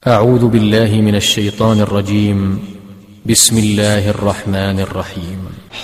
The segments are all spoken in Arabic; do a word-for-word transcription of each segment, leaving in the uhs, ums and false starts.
أعوذ بالله من الشيطان الرجيم. بسم الله الرحمن الرحيم.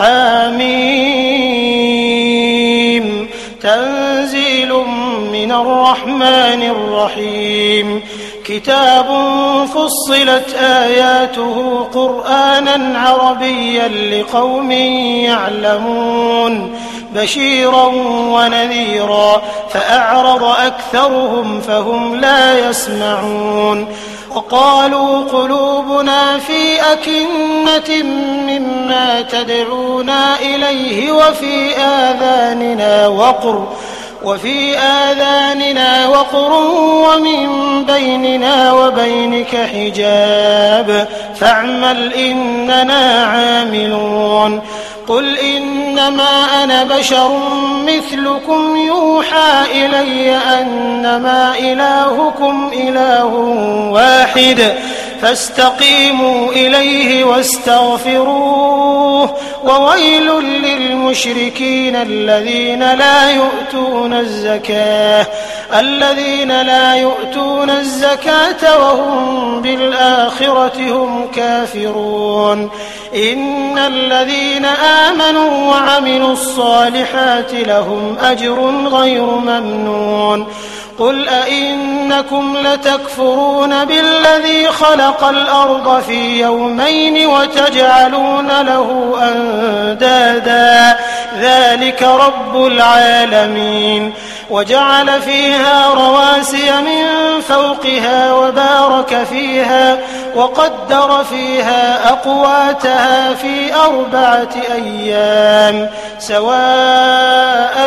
حميم. تنزيل من الرحمن الرحيم. كتاب فصلت آياته قرآنا عربيا لقوم يعلمون بشيرا ونذيرا فأعرض أكثرهم فهم لا يسمعون. وقالوا قلوبنا في أكنة مما تدعونا إليه وفي آذاننا وقر وفي آذاننا وقر ومن بيننا وبينك حجاب فاعمل إننا عاملون. قل إنما أنا بشر مثلكم يوحى إلي أنما إلهكم إله واحد فاستقيموا إليه واستغفروه وويل للمشركين الذين لا يؤتون الزكاة الذين لا يؤتون الزكاة وهم بالآخرة هم كافرون. إن الذين آمنوا وعملوا الصالحات لهم أجر غير ممنون. قل أئنكم لتكفرون بالذي خلق الأرض في يومين وتجعلون له أندادا ذلك رب العالمين. وجعل فيها رواسي من فوقها وبارك فيها وقدر فيها أقواتها في أربعة أيام سواء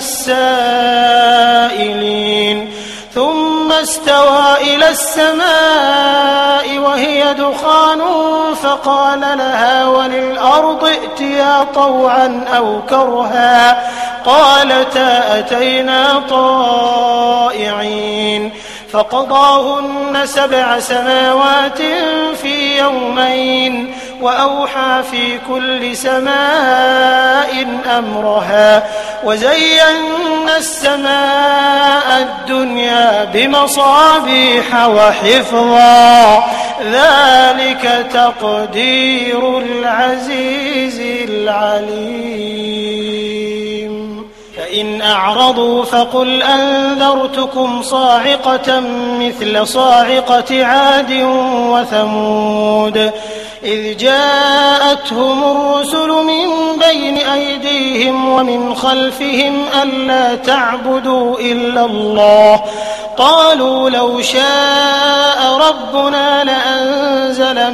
للسائلين. ثم استوى إلى السماء وهي دخان فقال لها وللأرض ائتيا طوعا أو كرها قالتا أتينا طائعين. فقضاهن سبع سماوات في يومين وأوحى في كل سماء أمرها وزينا السماء الدنيا بمصابيح وحفظا ذلك تقدير العزيز العليم. فإن أعرضوا فقل أنذرتكم صاعقة مثل صاعقة عاد وثمود إذ جاءتهم الرسل من بين أيديهم ومن خلفهم ألا تعبدوا إلا الله قالوا لو شاء ربنا لأنزل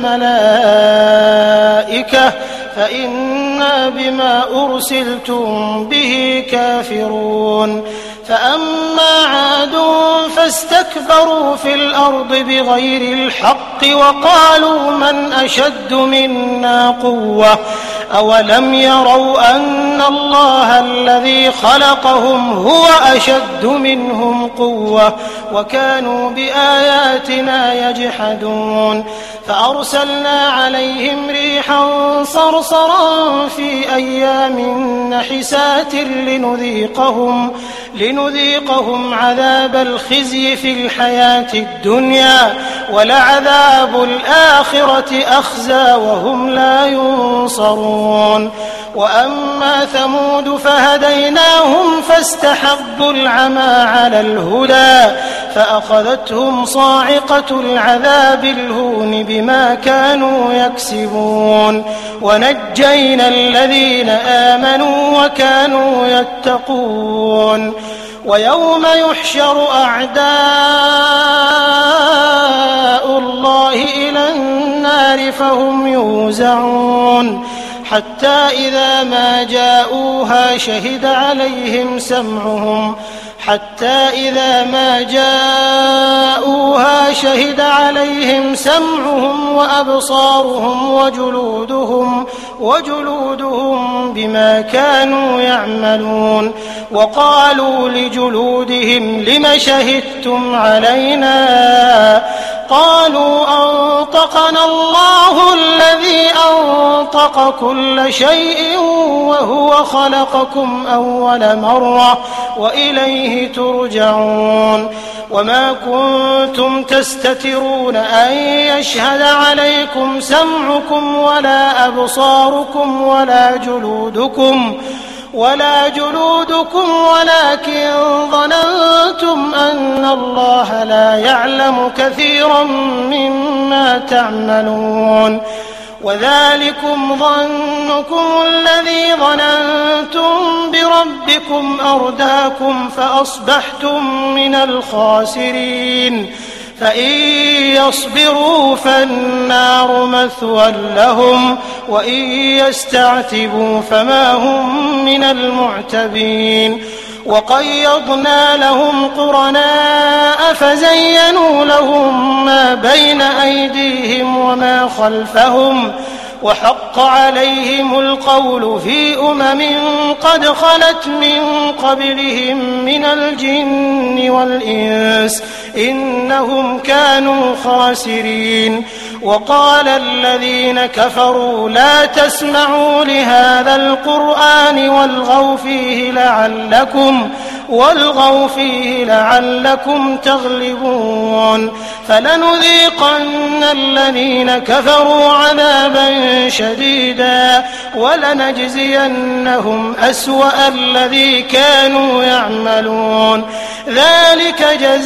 ملائكة فإنا بما أرسلتم به كافرون. فأما عاد فاستكبروا في الأرض بغير الحق وقالوا من أشد منا قوة أولم يروا أن الله الذي خلقهم هو أشد منهم قوة وكانوا بآياتنا يجحدون. فأرسلنا عليهم ريحا صرصرا في أيام نحسات لنذيقهم لنذيقهم عذاب الخزي في الحياة الدنيا ولعذاب الآخرة أخزى وهم لا ينصرون. وأما ثمود فهديناهم فاستحبوا العمى على الهدى فأخذتهم صاعقة العذاب الهون بما كانوا يكسبون. ونجينا الذين آمنوا وكانوا يتقون. ويوم يحشر أعداء الله إلى النار فهم يوزعون حتى إذا ما جاءوها شهد عليهم سمعهم حتى إذا ما جاءوها شهد عليهم سمعهم وأبصارهم وجلودهم وجلودهم بما كانوا يعملون. وقالوا لجلودهم لم شهدتم علينا قالوا أنطقنا الله الذي أنطق كل شيء وهو خلقكم أول مرة وإليه ترجعون وما كنتم تستترون أن يشهد عليكم سمعكم ولا أبصاركم ولا جلودكم ولا جلودكم ولكن ظننتم أن الله لا يعلم كثيرا مما تعملون وذلكم ظنكم الذي ظننتم بربكم أرداكم فأصبحتم من الخاسرين فإن يصبروا فالنار مثوى لهم وإن يستعتبوا فما هم من المعتبين وقيضنا لهم قرناء فزينوا لهم ما بين أيديهم وما خلفهم وحق عليهم القول في أمم قد خلت من قبلهم من الجن والإنس إنهم كانوا خاسرين وقال الذين كفروا لا تسمعوا لهذا القرآن والغوا فيه لعلكم والغوا فيه لعلكم تغلبون فلنذيقن الذين كفروا عذابا شديدا ولنجزينهم أسوأ الذي كانوا يعملون ذلك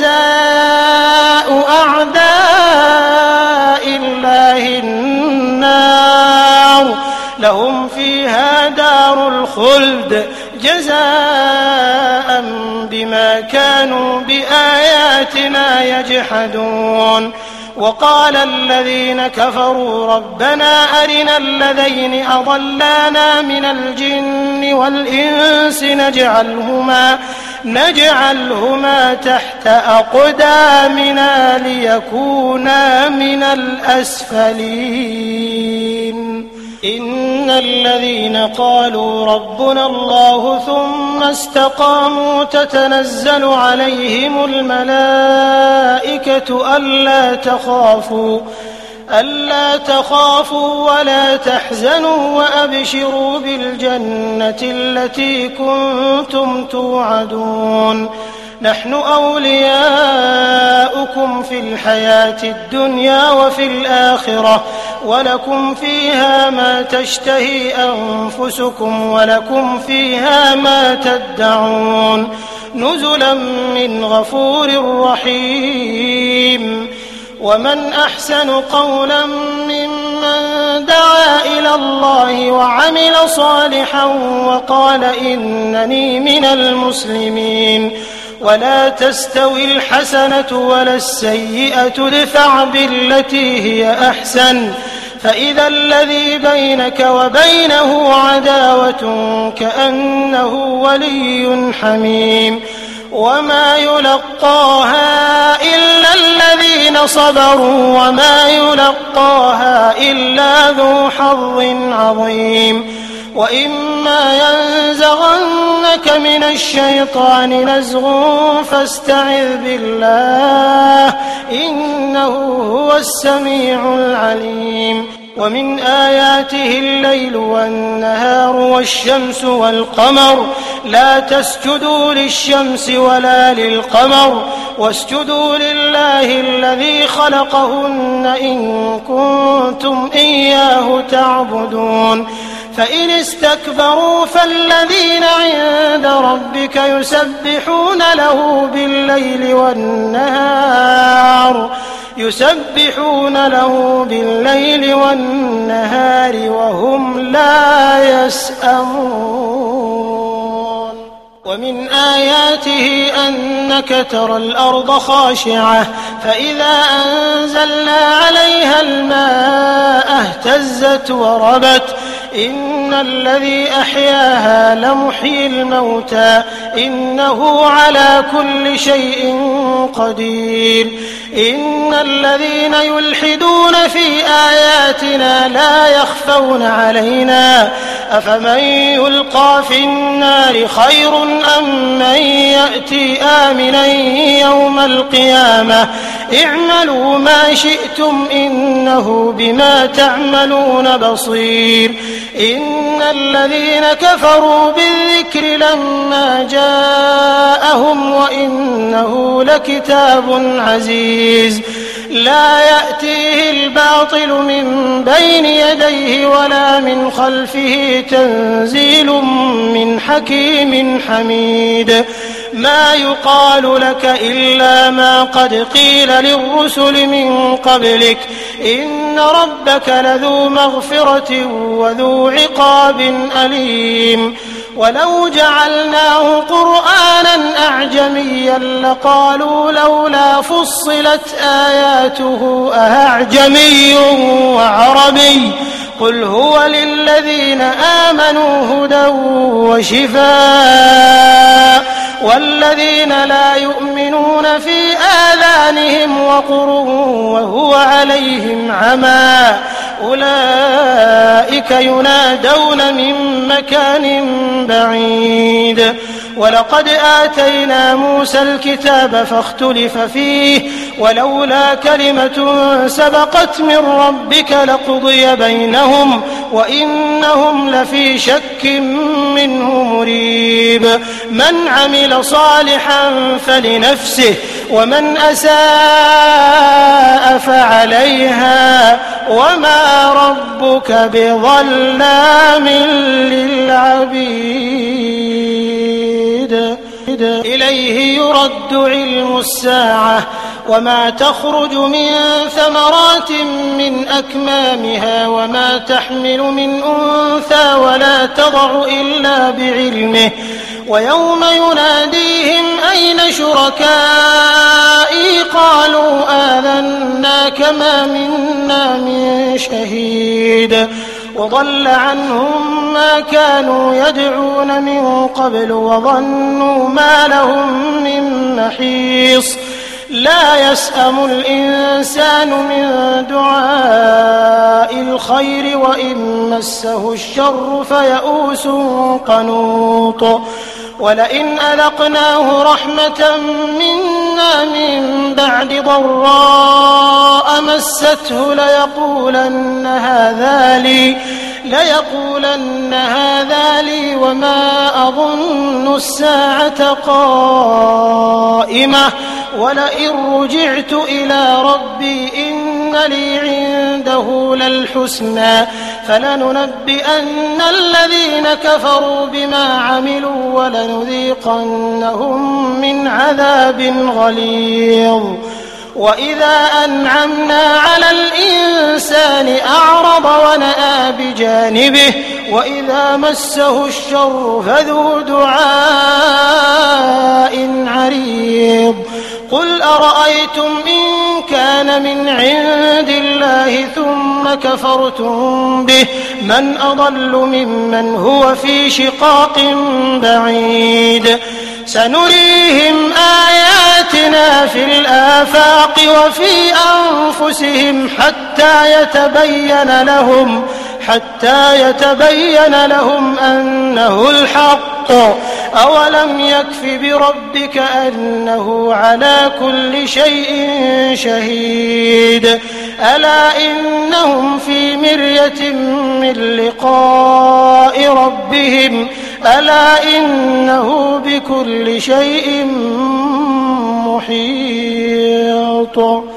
جزاء أعداء الله النار لهم فيها دار الخلد جزاء بما كانوا بآياتنا يجحدون وقال الذين كفروا ربنا أرنا الذين أضلانا من الجن والإنس نجعلهما نجعلهما تحت أقدامنا ليكونا من الأسفلين إن الذين قالوا ربنا الله ثم استقاموا تتنزل عليهم الملائكة ألا تخافوا ألا تخافوا ولا تحزنوا وأبشروا بالجنة التي كنتم توعدون نحن أولياؤكم في الحياة الدنيا وفي الآخرة ولكم فيها ما تشتهي أنفسكم ولكم فيها ما تدعون نزلا من غفور رحيم ومن أحسن قولا ممن دعا إلى الله وعمل صالحا وقال إنني من المسلمين ولا تستوي الحسنة ولا السيئة ادفع بالتي هي أحسن فإذا الذي بينك وبينه عداوة كأنه ولي حميم وما يلقاها إلا الذين صبروا وما يلقاها إلا ذو حظ عظيم وإما ينزغنك من الشيطان نزغ فاستعذ بالله إنه هو السميع العليم ومن آياته الليل والنهار والشمس والقمر لا تسجدوا للشمس ولا للقمر واسجدوا لله الذي خلقهن إن كنتم إياه تعبدون فإن استكبروا فالذين عند ربك يسبحون له بالليل والنهار يسبحون له بالليل والنهار وهم لا يسأمون ومن آياته أنك ترى الأرض خاشعة فإذا أنزلنا عليها الماء اهتزت وربت إن الذي أحياها لمحيي الموتى إنه على كل شيء قدير إن الذين يلحدون في آياتنا لا يخفون علينا أفمن يلقى في النار خير أم من يأتي آمنا يوم القيامة اعملوا ما شئتم إنه بما تعملون بصير إن الذين كفروا بالذكر لما جاءهم وإنه لكتاب عزيز لا يأتيه الباطل من بين يديه ولا من خلفه تنزيل من حكيم حميد ما يقال لك إلا ما قد قيل للرسل من قبلك إن ربك لذو مغفرة وذو عقاب أليم ولو جعلناه قرآنا أعجميا لقالوا لولا فصلت آياته أأعجمي وعربي قل هو للذين آمنوا هدى وشفاء والذين لا يؤمنون في آذانهم وقر وهو عليهم عمى أولئك ينادون من مكان بعيد ولقد آتينا موسى الكتاب فاختلف فيه ولولا كلمة سبقت من ربك لقضي بينهم وإنهم لفي شك منه مريب من عمل صالحا فلنفسه ومن أساء فعليها وما ربك بظلام للعبيد إليه يرد علم الساعة وما تخرج من ثمرات من أكمامها وما تحمل من أنثى ولا تضع إلا بعلمه ويوم يناديهم أين شركائي قالوا آذناك ما منا من شهيد وضل عنهم ما كانوا يدعون من قبل وظنوا ما لهم من محيص لا يسأم الإنسان من دعاء الخير وإن مسه الشر فيئوس قنوط ولئن أذقناه رحمة منا من بعد ضراء مسته ليقولن هذا لي ليقولن هذا لي وما أظن الساعة قائمة ولئن رجعت إلى ربي إن لي عنده للحسنى فلننبئن الذين كفروا بما عملوا ولنذيقنهم من عذاب غليظ وإذا أنعمنا على الإنسان أعرض ونأى بجانبه وإذا مسه الشر فذو دعاء عريض قل أرأيتم إن كان من عند الله ثم كفرتم به من أضل ممن هو في شقاق بعيد سنريهم آياتنا في الآفاق وفي أنفسهم حتى يتبين لهم حتى يتبين لهم أنه الحق أولم يكف بربك أنه على كل شيء شهيد ألا إنهم في مرية من لقاء ربهم ألا إنه بكل شيء محيط